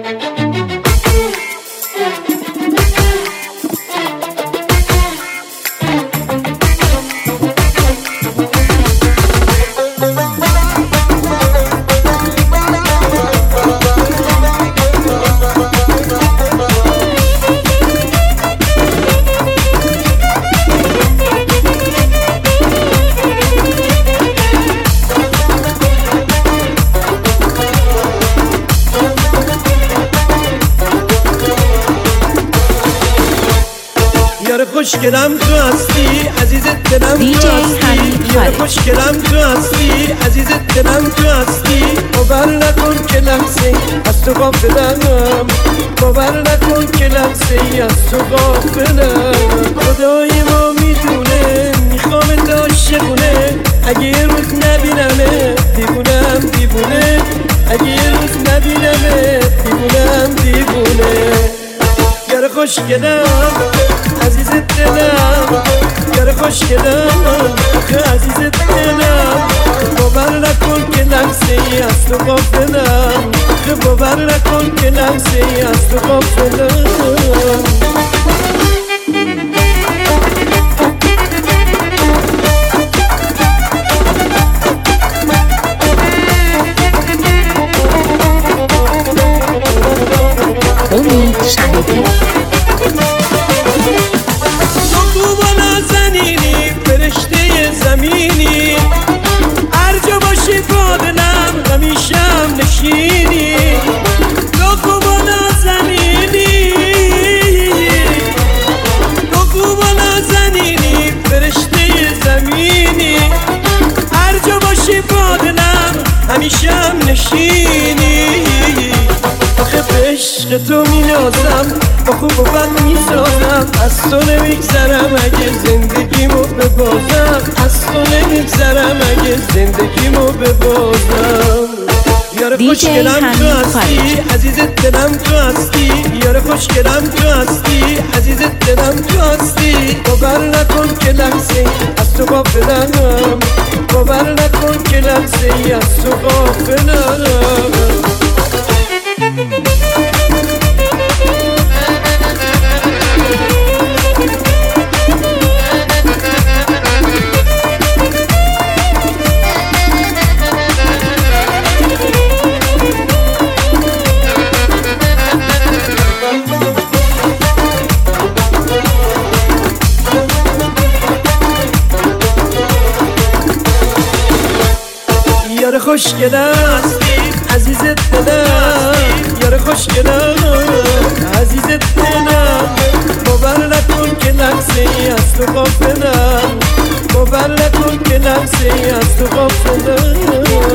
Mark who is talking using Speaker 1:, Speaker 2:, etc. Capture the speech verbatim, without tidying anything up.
Speaker 1: یار خوشگلم تو هستی عزیز دلم تو هستی یار خوشگلم تو هستی عزیز دلم تو هستی باور نکن که لحظه از تو غافلم باور نکن که لحظه از تو غافلم خدای ما میدونه میخوام تا عاشقونه اگه یه روز نبینمه دیوونم دیوونه اگه یه روز نبینمه دیوونم دیوونه یار خوشگلم عزیز دلم یار خوشگلم آخه عزیز دلم باور نکن که لحظه ای از تو غافلم آخه باور نکن که لحظه ای از تو غافلم
Speaker 2: امید شهیدی
Speaker 1: فرشته زمینی هر جا باشی با دلم همیشم نشینی تو خوبا نازنینی تو خوبا نازنینی فرشته زمینی هر جا باشی با دلم همیشم نشینی آخه به عشق تو می‌نازم با خوب و بد می‌سازم از تو نمیگذرم اگه زندگیمو ببازم از تو نمیگذرم اگه زندگیمو ببازم یار خوشگلم تو هستی عزیز دلم تو هستی یار خوشگلم تو هستی عزیز دلم تو هستی باور نکن که لحظه از تو غافلم باور نکن که لحظه از تو غافلم یار خوشگلم عزیز دلم یار خوشگلم عزیز دلم باور نکن که لحظه ای از تو غافلم باور نکن که لحظه ای از تو غافلم